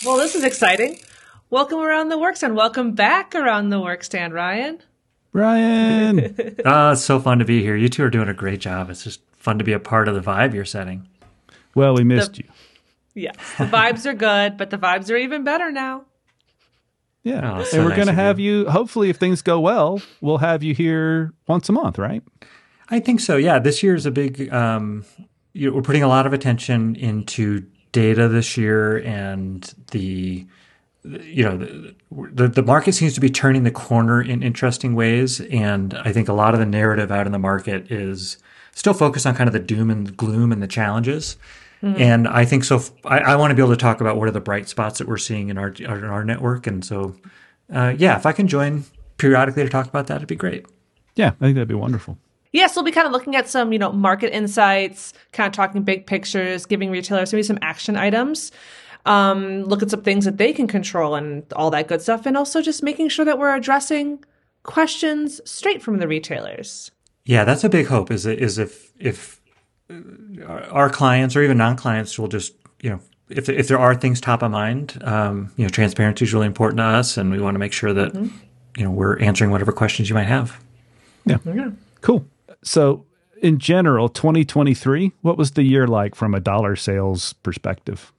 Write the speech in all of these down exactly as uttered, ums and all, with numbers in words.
Well, this is exciting. Welcome around the work stand. Welcome back around the work stand, Ryan. Ryan. Oh, it's so fun to be here. You two are doing a great job. It's just fun to be a part of the vibe you're setting. Well, we missed The- you. Yes, the vibes are good, but the vibes are even better now. Yeah. Oh, so and we're nice going to of have you, hopefully, if things go well, we'll have you here once a month, right? I think so. Yeah, this year is a big. Um, you know, we're putting a lot of attention into data this year, and the, you know, the, the the market seems to be turning the corner in interesting ways, and I think a lot of the narrative out in the market is still focused on kind of the doom and gloom and the challenges. Mm-hmm. And I think so. I, I want to be able to talk about what are the bright spots that we're seeing in our in our network, and so uh, yeah, if I can join periodically to talk about that, it'd be great. Yeah, I think that'd be wonderful. Yes, we'll be kind of looking at some, you know, market insights, kind of talking big pictures, giving retailers maybe some action items, um, look at some things that they can control and all that good stuff, and also just making sure that we're addressing questions straight from the retailers. Yeah, that's a big hope. Is is if if our clients or even non-clients will just, you know, if if there are things top of mind, um, you know, transparency is really important to us, and we want to make sure that mm-hmm. you know we're answering whatever questions you might have. Yeah, yeah. Cool. So, in general, twenty twenty-three, what was the year like from a dollar sales perspective?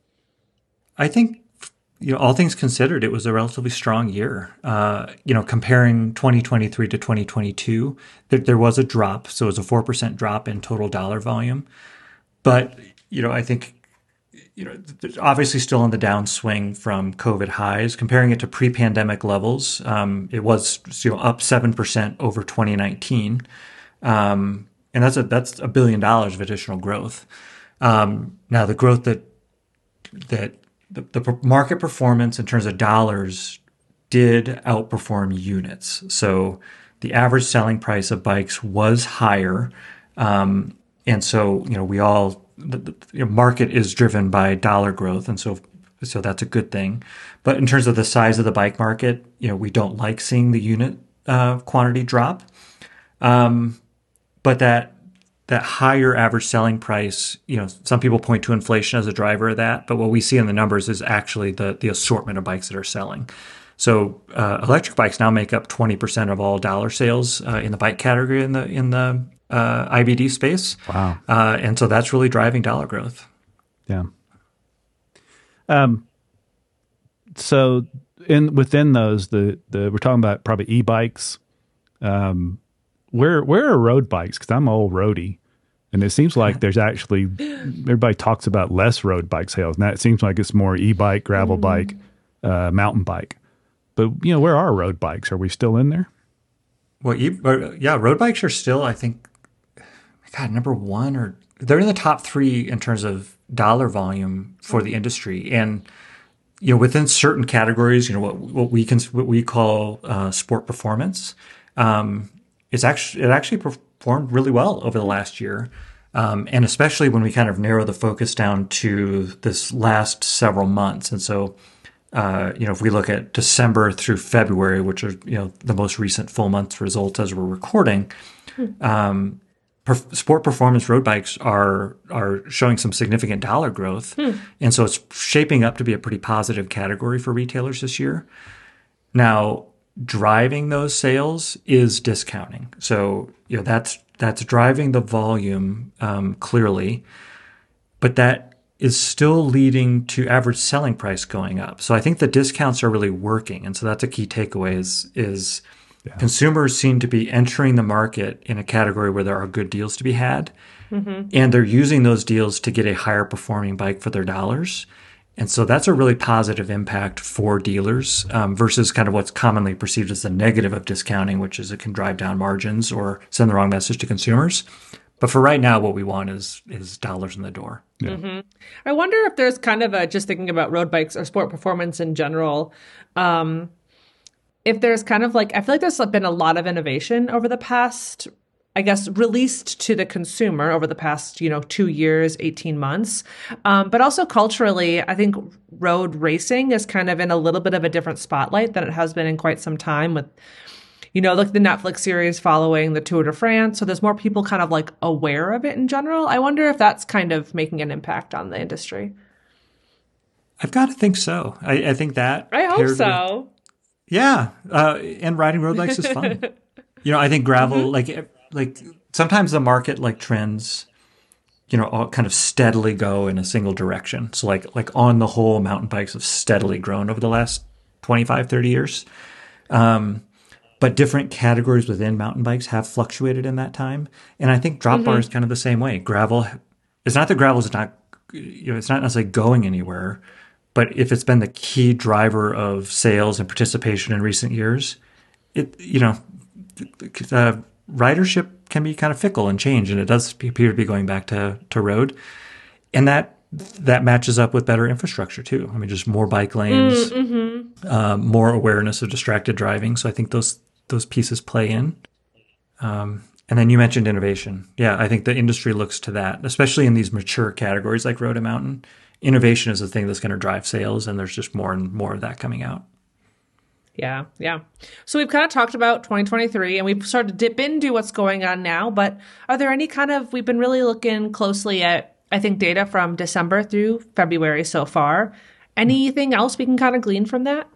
I think, you know, all things considered, it was a relatively strong year. Uh, you know, comparing twenty twenty-three to twenty twenty-two, there, there was a drop. So it was a four percent drop in total dollar volume. But, you know, I think, you know, obviously still on the downswing from COVID highs. Comparing it to pre-pandemic levels, um, it was, you know, up seven percent over twenty nineteen. Um, and that's a, that's a billion dollars of additional growth. Um, now the growth that, that the, the market performance in terms of dollars did outperform units. So the average selling price of bikes was higher. Um, and so, you know, we all, the, the you know, market is driven by dollar growth. And so, so that's a good thing. But in terms of the size of the bike market, you know, we don't like seeing the unit, uh, quantity drop. Um, But that that higher average selling price, you know, some people point to inflation as a driver of that. But what we see in the numbers is actually the the assortment of bikes that are selling. So uh, electric bikes now make up twenty percent of all dollar sales uh, in the bike category in the in the uh, I B D space. Wow! Uh, and so that's really driving dollar growth. Yeah. Um. So in within those, the the we're talking about probably e-bikes. Um. Where where are road bikes? Because I'm an old roadie, and it seems like there's actually everybody talks about less road bike sales. Now it seems like it's more e-bike, gravel mm. bike, uh, mountain bike. But you know, where are road bikes? Are we still in there? Well, e- yeah, road bikes are still, I think, God, number one, or they're in the top three in terms of dollar volume for the industry, and you know, within certain categories, you know, what what we can what we call uh, sport performance. Um, It's actually it actually performed really well over the last year, um, and especially when we kind of narrow the focus down to this last several months. And so, uh, you know, if we look at December through February, which are you know the most recent full month results as we're recording, um, per- sport performance road bikes are are showing some significant dollar growth, hmm. and so it's shaping up to be a pretty positive category for retailers this year. Now, driving those sales is discounting. So, you know, that's, that's driving the volume, um, clearly, but that is still leading to average selling price going up. So I think the discounts are really working. And so that's a key takeaway is, is yeah. consumers seem to be entering the market in a category where there are good deals to be had. Mm-hmm. And they're using those deals to get a higher performing bike for their dollars. And so that's a really positive impact for dealers um, versus kind of what's commonly perceived as the negative of discounting, which is it can drive down margins or send the wrong message to consumers. But for right now, what we want is is dollars in the door. Yeah. Mm-hmm. I wonder if there's kind of a, just thinking about road bikes or sport performance in general, um, if there's kind of like, I feel like there's been a lot of innovation over the past I guess, released to the consumer over the past, you know, two years, eighteen months. Um, but also culturally, I think road racing is kind of in a little bit of a different spotlight than it has been in quite some time with, you know, like the Netflix series following the Tour de France. So there's more people kind of like aware of it in general. I wonder if that's kind of making an impact on the industry. I've got to think so. I, I think that. I hope so. With, yeah. Uh, and riding road bikes is fun. You know, I think gravel, mm-hmm. like, like sometimes the market like trends, you know, all kind of steadily go in a single direction. So like, like on the whole, mountain bikes have steadily grown over the last twenty-five, thirty years. Um, but different categories within mountain bikes have fluctuated in that time. And I think drop mm-hmm. bar is kind of the same way. Gravel, it's not that gravel is not, you know, it's not necessarily going anywhere, but if it's been the key driver of sales and participation in recent years, it, you know, uh, ridership can be kind of fickle and change, and it does appear to be going back to, to road. And that that matches up with better infrastructure too. I mean, just more bike lanes, mm-hmm. uh, more awareness of distracted driving. So I think those those pieces play in. Um, and then you mentioned innovation. Yeah, I think the industry looks to that, especially in these mature categories like road and mountain. Innovation is the thing that's going to drive sales, and there's just more and more of that coming out. Yeah, yeah. So we've kind of talked about twenty twenty-three, and we've started to dip into what's going on now, but are there any kind of, we've been really looking closely at, I think, data from December through February so far. Anything else we can kind of glean from that?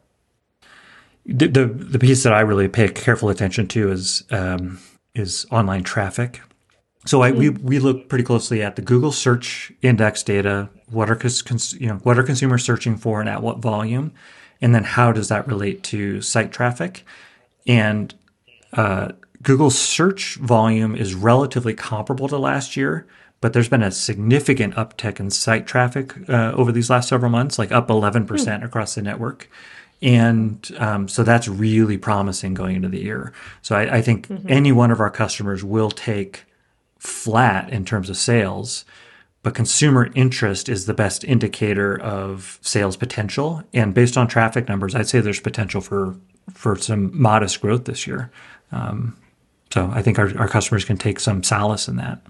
The the, the piece that I really pay careful attention to is um, is online traffic. So I, mm-hmm. we we look pretty closely at the Google search index data. What are cons, you know what are consumers searching for, and at what volume? And then how does that relate to site traffic? And uh, Google's search volume is relatively comparable to last year, but there's been a significant uptick in site traffic uh, over these last several months, like up eleven percent mm. across the network. And um, so that's really promising going into the year. So I, I think mm-hmm. any one of our customers will take flat in terms of sales, but consumer interest is the best indicator of sales potential. And based on traffic numbers, I'd say there's potential for for some modest growth this year. Um, so I think our, our customers can take some solace in that.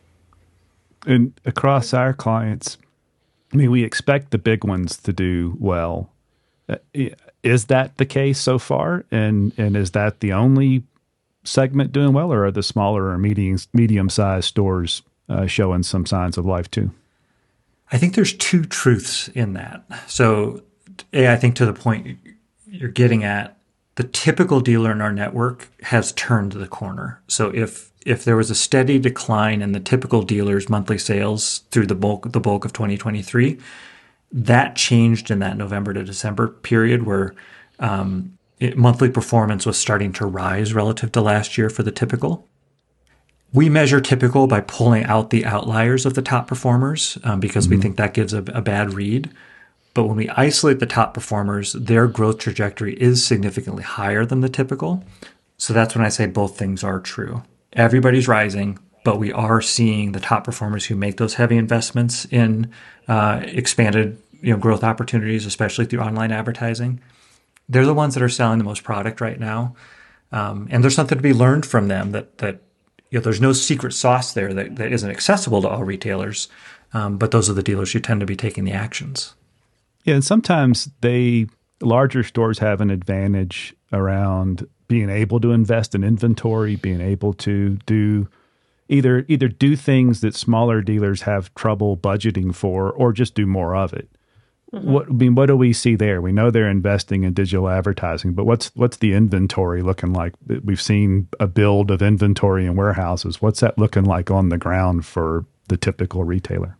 And across our clients, I mean, we expect the big ones to do well. Uh, is that the case so far? And and is that the only segment doing well, or are the smaller or medium medium-sized stores uh, showing some signs of life too? I think there's two truths in that. So, A, I think to the point you're getting at, the typical dealer in our network has turned the corner. So if if there was a steady decline in the typical dealer's monthly sales through the bulk the bulk of twenty twenty-three, that changed in that November to December period where um, it, monthly performance was starting to rise relative to last year for the typical. We measure typical by pulling out the outliers of the top performers um, because mm-hmm. we think that gives a, a bad read. But when we isolate the top performers, their growth trajectory is significantly higher than the typical. So that's when I say both things are true. Everybody's rising, but we are seeing the top performers who make those heavy investments in uh, expanded you know, growth opportunities, especially through online advertising. They're the ones that are selling the most product right now. Um, and there's something to be learned from them that, that you know, there's no secret sauce there that, that isn't accessible to all retailers. Um, but those are the dealers who tend to be taking the actions. Yeah, and sometimes they larger stores have an advantage around being able to invest in inventory, being able to do either either do things that smaller dealers have trouble budgeting for, or just do more of it. Mm-hmm. What I mean, what do we see there? We know they're investing in digital advertising, but what's what's the inventory looking like? We've seen a build of inventory in warehouses. What's that looking like on the ground for the typical retailer?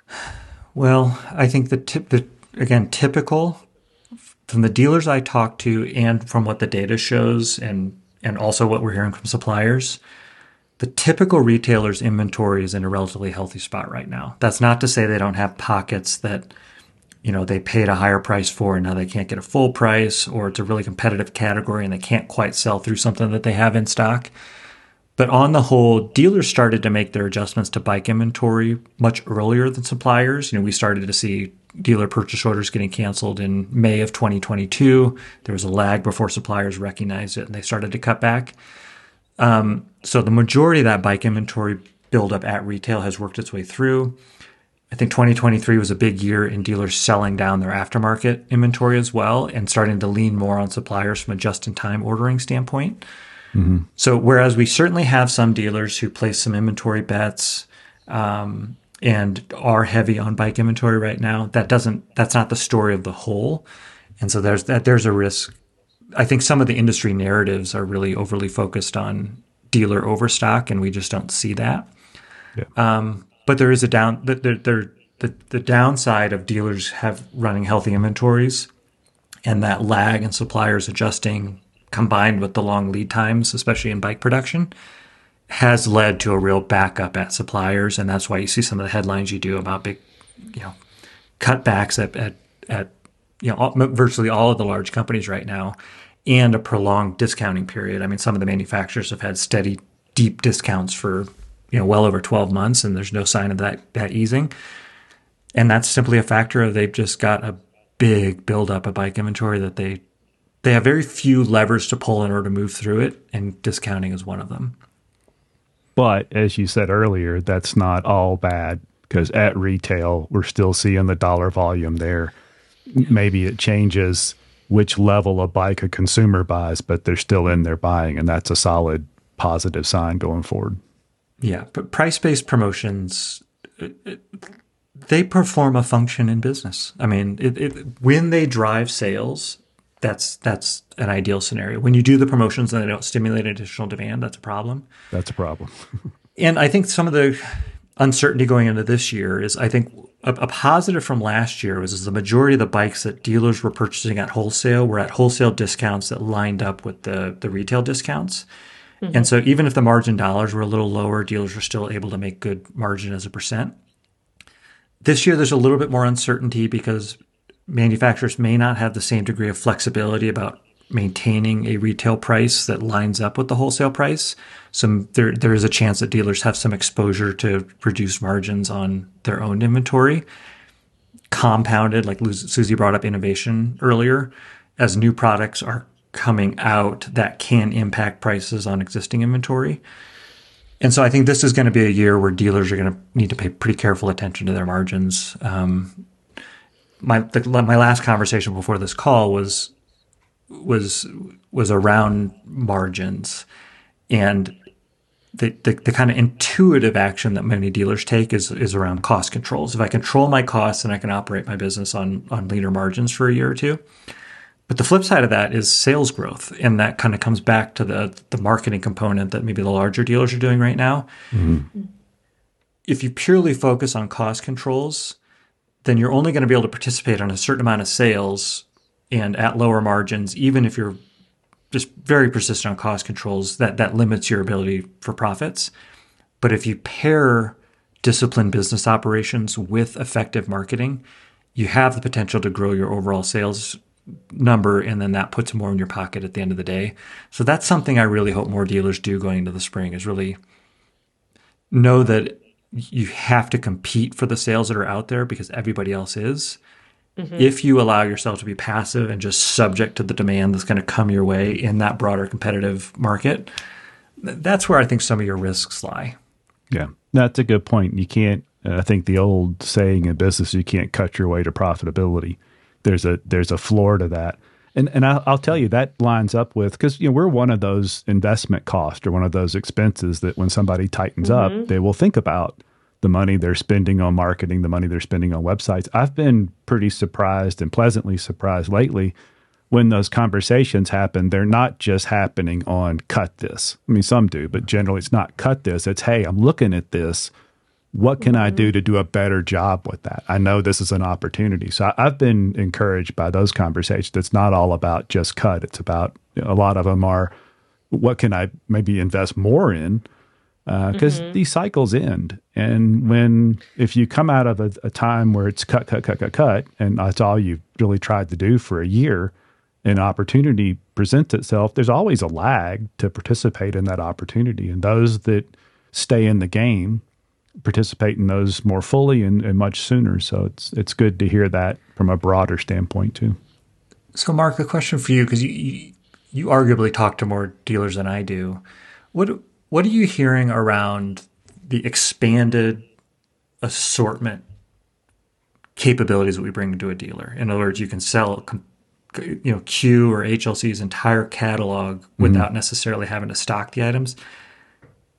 Well, I think the tip the Again, typical from the dealers I talk to and from what the data shows and, and also what we're hearing from suppliers, the typical retailer's inventory is in a relatively healthy spot right now. That's not to say they don't have pockets that, you know, they paid a higher price for and now they can't get a full price, or it's a really competitive category and they can't quite sell through something that they have in stock. But on the whole, dealers started to make their adjustments to bike inventory much earlier than suppliers. You know, we started to see dealer purchase orders getting canceled in May of twenty twenty-two. There was a lag before suppliers recognized it and they started to cut back. Um, so the majority of that bike inventory buildup at retail has worked its way through. I think twenty twenty-three was a big year in dealers selling down their aftermarket inventory as well and starting to lean more on suppliers from a just-in-time ordering standpoint. Mm-hmm. So whereas we certainly have some dealers who place some inventory bets, um, and are heavy on bike inventory right now. That doesn't, that's not the story of the whole. And so there's that, there's a risk. I think some of the industry narratives are really overly focused on dealer overstock, and we just don't see that. Yeah. Um, but there is a down, there, there, the, the downside of dealers have running healthy inventories, and that lag in suppliers adjusting combined with the long lead times, especially in bike production, has led to a real backup at suppliers. And that's why you see some of the headlines you do about big, you know, cutbacks at, at, at you know, all, virtually all of the large companies right now, and a prolonged discounting period. I mean, some of the manufacturers have had steady, deep discounts for, you know, well over twelve months, and there's no sign of that, that easing. And that's simply a factor of they've just got a big buildup of bike inventory that they, they have very few levers to pull in order to move through it, and discounting is one of them. But as you said earlier, that's not all bad, because at retail, we're still seeing the dollar volume there. Maybe it changes which level of bike a consumer buys, but they're still in there buying, and that's a solid positive sign going forward. Yeah, but price-based promotions, it, it, they perform a function in business. I mean, it, it, when they drive sales, that's that's an ideal scenario. When you do the promotions and they don't stimulate additional demand, that's a problem. That's a problem. And I think some of the uncertainty going into this year is, I think a, a positive from last year was is the majority of the bikes that dealers were purchasing at wholesale were at wholesale discounts that lined up with the, the retail discounts. Mm-hmm. And so even if the margin dollars were a little lower, dealers were still able to make good margin as a percent. This year, there's a little bit more uncertainty because manufacturers may not have the same degree of flexibility about maintaining a retail price that lines up with the wholesale price. So there, there is a chance that dealers have some exposure to reduced margins on their own inventory. Compounded, like Susie brought up innovation earlier, as new products are coming out that can impact prices on existing inventory. And so I think this is going to be a year where dealers are going to need to pay pretty careful attention to their margins. Um, my the, my last conversation before this call was was was around margins, and the, the the kind of intuitive action that many dealers take is is around cost controls. If I control my costs, then I can operate my business on on leaner margins for a year or two. But the flip side of that is sales growth, and that kind of comes back to the the marketing component that maybe the larger dealers are doing right now. Mm-hmm. If you purely focus on cost controls, then you're only going to be able to participate on a certain amount of sales and at lower margins, even if you're just very persistent on cost controls, that, that limits your ability for profits. But if you pair disciplined business operations with effective marketing, you have the potential to grow your overall sales number, and then that puts more in your pocket at the end of the day. So that's something I really hope more dealers do going into the spring, is really know that you have to compete for the sales that are out there because everybody else is. Mm-hmm. If you allow yourself to be passive and just subject to the demand that's going to come your way in that broader competitive market, that's where I think some of your risks lie. Yeah, that's a good point. You can't, uh, I think the old saying in business, you can't cut your way to profitability. There's a there's a floor to that. And and I'll, I'll tell you, that lines up with, because you know we're one of those investment costs or one of those expenses that when somebody tightens mm-hmm. up, they will think about the money they're spending on marketing, the money they're spending on websites. I've been pretty surprised and pleasantly surprised lately when those conversations happen. They're not just happening on cut this. I mean, some do, but generally it's not cut this. It's, hey, I'm looking at this. What can mm-hmm. I do to do a better job with that? I know this is an opportunity. So I, I've been encouraged by those conversations. It's not all about just cut. It's about, you know, a lot of them are, what can I maybe invest more in? Because uh, mm-hmm. these cycles end. And when, if you come out of a, a time where it's cut, cut, cut, cut, cut, and that's all you've really tried to do for a year, an opportunity presents itself, there's always a lag to participate in that opportunity. And those that stay in the game participate in those more fully and, and much sooner. So it's it's good to hear that from a broader standpoint too. So Mark, a question for you, because you, you you arguably talk to more dealers than I do. What what are you hearing around the expanded assortment capabilities that we bring to a dealer? In other words, you can sell you know Q or H L C's entire catalog without mm-hmm. necessarily having to stock the items.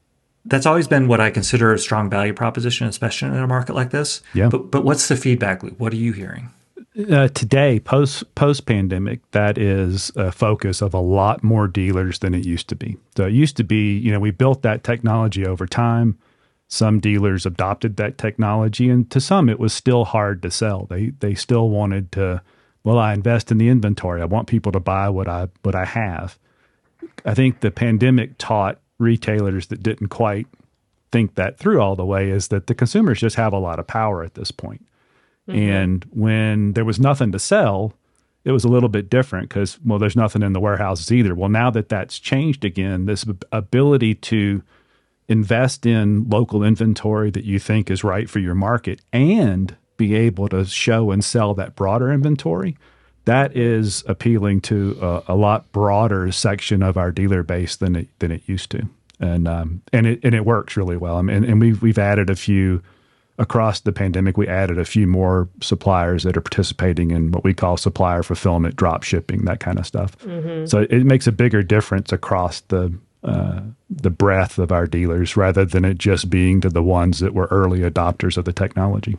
that's always been what I consider a strong value proposition, especially in a market like this. Yeah. But but what's the feedback loop? What are you hearing? Uh, today, post post pandemic, that is a focus of a lot more dealers than it used to be. So it used to be, you know, we built that technology over time. Some dealers adopted that technology, and to some, it was still hard to sell. They they still wanted to, well, I invest in the inventory. I want people to buy what I what I have. I think the pandemic taught retailers that didn't quite think that through all the way is that the consumers just have a lot of power at this point. Mm-hmm. And when there was nothing to sell, it was a little bit different because, well, there's nothing in the warehouses either. Well, now that that's changed again, this ability to invest in local inventory that you think is right for your market and be able to show and sell that broader inventory, that is appealing to a, a lot broader section of our dealer base than it than it used to, and um, and it and it works really well. I mean, and, and we've we've added a few. Across the pandemic, we added a few more suppliers that are participating in what we call supplier fulfillment, drop shipping, that kind of stuff. Mm-hmm. So it makes a bigger difference across the uh, the breadth of our dealers rather than it just being to the ones that were early adopters of the technology.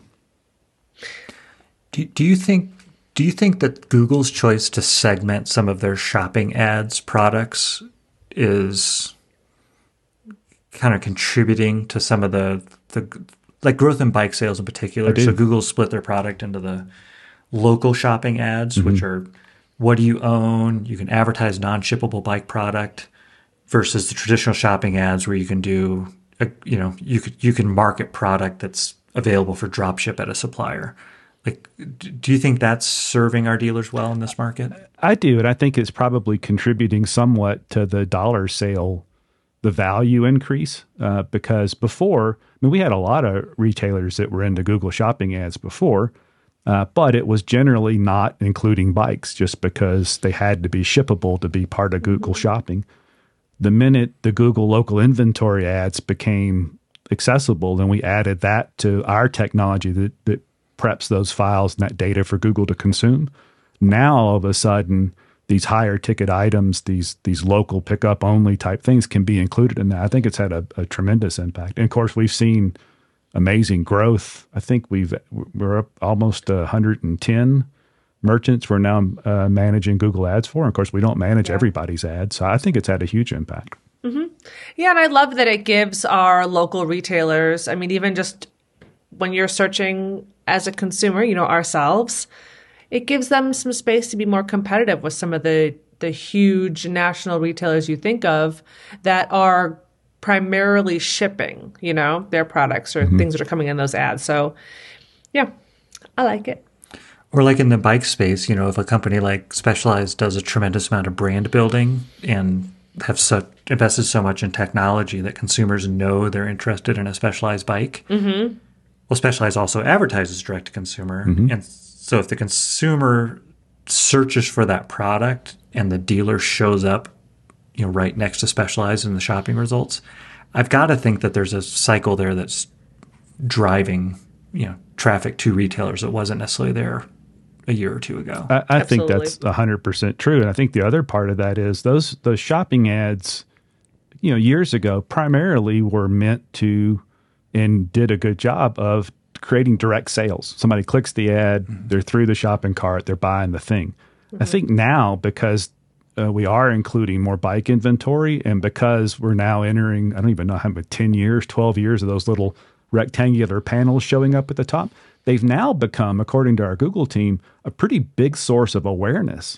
Do, do you think do you think that Google's choice to segment some of their shopping ads products is kind of contributing to some of the the like growth in bike sales in particular? So Google split their product into the local shopping ads, mm-hmm. which are what do you own? You can advertise non-shippable bike product versus the traditional shopping ads where you can do, a, you know, you could you can market product that's available for drop ship at a supplier. Like, do you think that's serving our dealers well in this market? I do, and I think it's probably contributing somewhat to the dollar sale, the value increase, uh, because before, I mean, we had a lot of retailers that were into Google shopping ads before, uh, but it was generally not including bikes just because they had to be shippable to be part of Google shopping. The minute the Google local inventory ads became accessible, then we added that to our technology that, that preps those files and that data for Google to consume. Now, all of a sudden, these higher ticket items, these these local pickup only type things can be included in that. I think it's had a, a tremendous impact. And of course, we've seen amazing growth. I think we've we're up almost one hundred ten merchants we're now uh, managing Google Ads for. And of course, we don't manage yeah. everybody's ads, so I think it's had a huge impact. Mm-hmm. Yeah, and I love that it gives our local retailers. I mean, even just when you're searching as a consumer, you know, ourselves. It gives them some space to be more competitive with some of the, the huge national retailers you think of that are primarily shipping, you know, their products or mm-hmm. things that are coming in those ads. So, yeah, I like it. Or like in the bike space, you know, if a company like Specialized does a tremendous amount of brand building and have such, invested so much in technology that consumers know they're interested in a Specialized bike, mm-hmm. well, Specialized also advertises direct to consumer, mm-hmm. and so if the consumer searches for that product and the dealer shows up, you know, right next to Specialized in the shopping results, I've got to think that there's a cycle there that's driving, you know, traffic to retailers that wasn't necessarily there a year or two ago. I, I think that's one hundred percent true. And I think the other part of that is those those shopping ads, you know, years ago primarily were meant to and did a good job of creating direct sales. Somebody clicks the ad, mm-hmm. they're through the shopping cart, they're buying the thing. Mm-hmm. I think now because uh, we are including more bike inventory and because we're now entering, I don't even know how many, ten years, twelve years of those little rectangular panels showing up at the top, they've now become, according to our Google team, a pretty big source of awareness.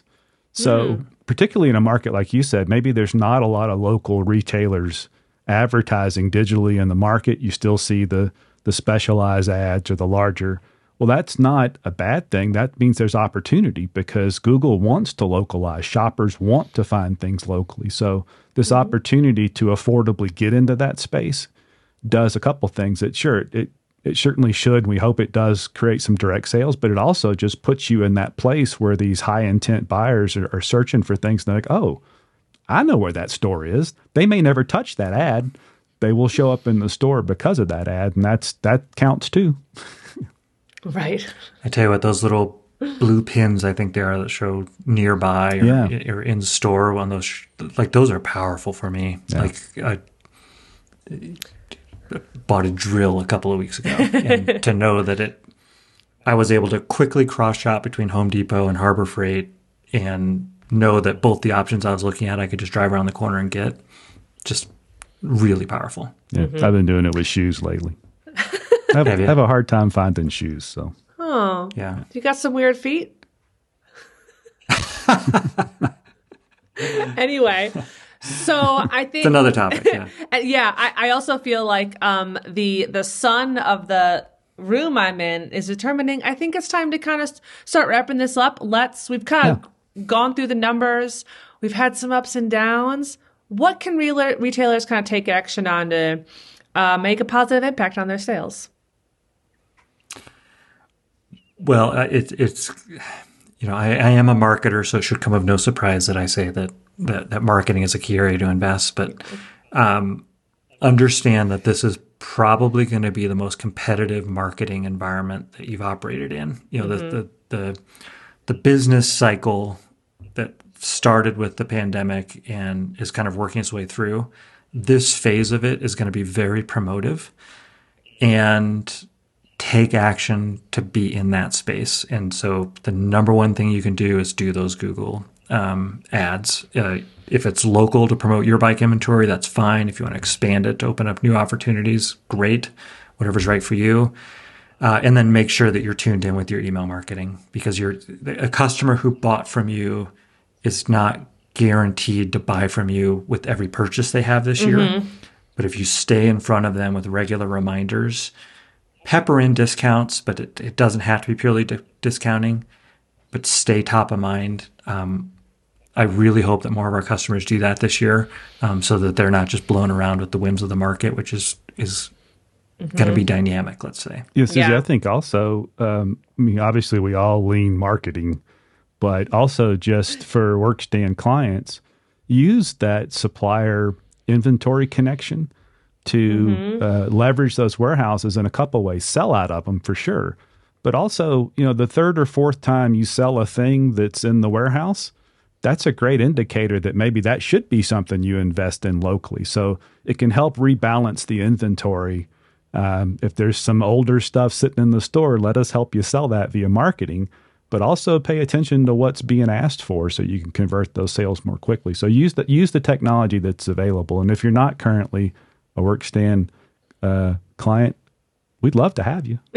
So mm. particularly in a market like you said, maybe there's not a lot of local retailers advertising digitally in the market. You still see the the Specialized ads or the larger. Well, that's not a bad thing. That means there's opportunity because Google wants to localize. Shoppers want to find things locally. So this mm-hmm. opportunity to affordably get into that space does a couple things. It sure, it, it certainly should. We hope it does create some direct sales, but it also just puts you in that place where these high intent buyers are, are searching for things. And they're like, oh, I know where that store is. They may never touch that ad. They will show up in the store because of that ad, and that's that counts too. Right. I tell you what, those little blue pins, I think they are that show nearby or, yeah. or in store. One of those, like those are powerful for me. Yeah. Like, I, bought a drill a couple of weeks ago, and to know that it, I was able to quickly cross shop between Home Depot and Harbor Freight, and know that both the options I was looking at, I could just drive around the corner and get. Just really powerful. Yeah, mm-hmm. I've been doing it with shoes lately. I have, have a hard time finding shoes. So, oh, yeah, you got some weird feet. Anyway, so I think it's another topic. Yeah, yeah. I, I also feel like um, the the son of the room I'm in is determining. I think it's time to kind of start wrapping this up. Let's. We've kind of yeah. gone through the numbers. We've had some ups and downs. What can re- retailers kind of take action on to uh, make a positive impact on their sales? Well, uh, it, it's, you know, I, I am a marketer, so it should come of no surprise that I say that that, that marketing is a key area to invest. But um, understand that this is probably going to be the most competitive marketing environment that you've operated in. You know, mm-hmm. the, the the the business cycle that started with the pandemic and is kind of working its way through. This phase of it is going to be very promotive, and take action to be in that space. And so the number one thing you can do is do those Google um, ads. Uh, if it's local to promote your bike inventory, that's fine. If you want to expand it to open up new opportunities, great. Whatever's right for you. Uh, and then make sure that you're tuned in with your email marketing, because you're a customer who bought from you is not guaranteed to buy from you with every purchase they have this year. Mm-hmm. But if you stay in front of them with regular reminders, pepper in discounts, but it, it doesn't have to be purely di- discounting, but stay top of mind. Um, I really hope that more of our customers do that this year, um, so that they're not just blown around with the whims of the market, which is is mm-hmm. going to be dynamic, let's say. Yeah, Susie, yeah. I think also, um, I mean, obviously we all lean marketing, but also just for workstand clients, use that supplier inventory connection to mm-hmm. uh, leverage those warehouses in a couple ways. Sell out of them for sure, but also, you know, the third or fourth time you sell a thing that's in the warehouse, that's a great indicator that maybe that should be something you invest in locally. So it can help rebalance the inventory. Um, if there's some older stuff sitting in the store, let us help you sell that via marketing, but also pay attention to what's being asked for so you can convert those sales more quickly. So use the, use the technology that's available. And if you're not currently a workstand uh, client, we'd love to have you.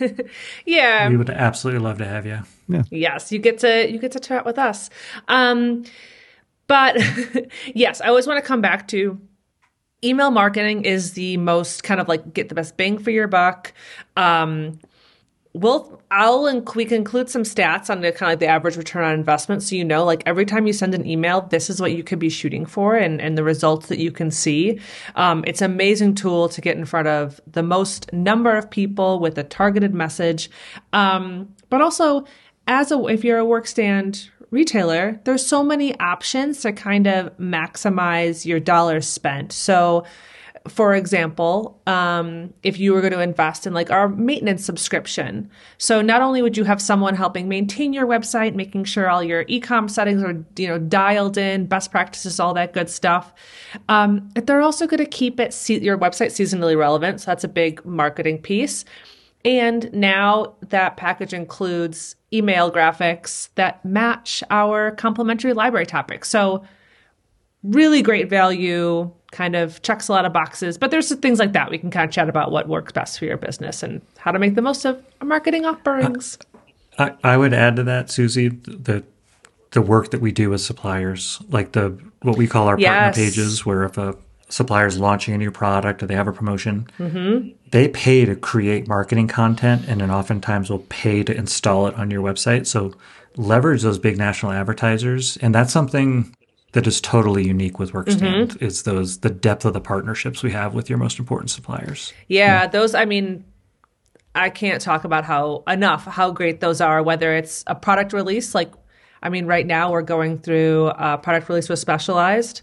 Yeah, we would absolutely love to have you. Yeah. Yes, you get to you get to chat with us. Um, but yes, I always want to come back to email marketing is the most kind of like get the best bang for your buck. Um, We'll, I'll inc- we can include some stats on the kind of like the average return on investment. So, you know, like every time you send an email, this is what you could be shooting for and, and the results that you can see. Um, it's an amazing tool to get in front of the most number of people with a targeted message. Um, but also as a, if you're a workstand retailer, there's so many options to kind of maximize your dollars spent. So, for example, um, if you were going to invest in like our maintenance subscription. So not only would you have someone helping maintain your website, making sure all your e-com settings are, you know, dialed in, best practices, all that good stuff. Um, they're also going to keep it se- your website seasonally relevant. So that's a big marketing piece. And now that package includes email graphics that match our complimentary library topics. So really great value, kind of checks a lot of boxes, but there's things like that. We can kind of chat about what works best for your business and how to make the most of our marketing offerings. I, I would add to that, Susie, the the work that we do with suppliers, like the what we call our yes. partner pages, where if a supplier is launching a new product or they have a promotion, mm-hmm. they pay to create marketing content, and then oftentimes will pay to install it on your website. So leverage those big national advertisers, and that's something that is totally unique with Workstand. Mm-hmm. Is those the depth of the partnerships we have with your most important suppliers. Yeah, yeah, those, I mean, I can't talk about how enough how great those are, whether it's a product release, like, I mean, right now we're going through a product release with Specialized.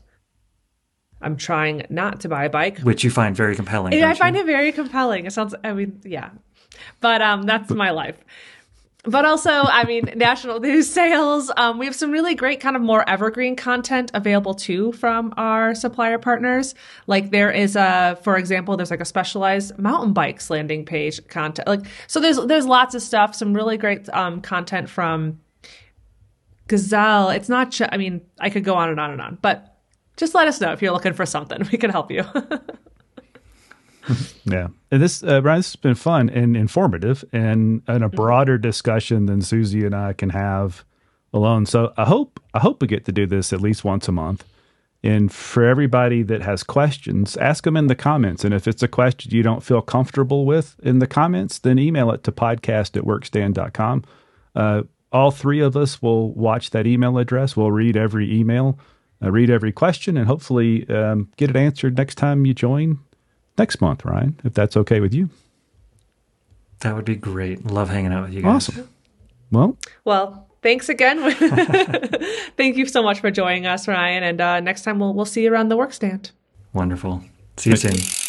I'm trying not to buy a bike. Which you find very compelling. Yeah, I you? find it very compelling. It sounds, I mean, yeah. But um, that's my life. But also, I mean, national news sales. Um, we have some really great kind of more evergreen content available too from our supplier partners. Like there is a, for example, there's like a specialized mountain bikes landing page content. Like, so there's, there's lots of stuff, some really great um, content from Gazelle. It's not, ju- I mean, I could go on and on and on, but just let us know if you're looking for something. We can help you. Yeah. And this, uh, Brian, this has been fun and informative and, and a broader discussion than Susie and I can have alone. So I hope, I hope we get to do this at least once a month. And for everybody that has questions, ask them in the comments. And if it's a question you don't feel comfortable with in the comments, then email it to podcast at workstand dot com. Uh, all three of us will watch that email address. We'll read every email, uh, read every question, and hopefully um, get it answered next time you join next month, Ryan, if that's okay with you. That would be great. Love hanging out with you guys. Awesome. Well, well, thanks again. Thank you so much for joining us, Ryan. And uh, next time we'll we'll see you around the work stand. Wonderful. See you soon.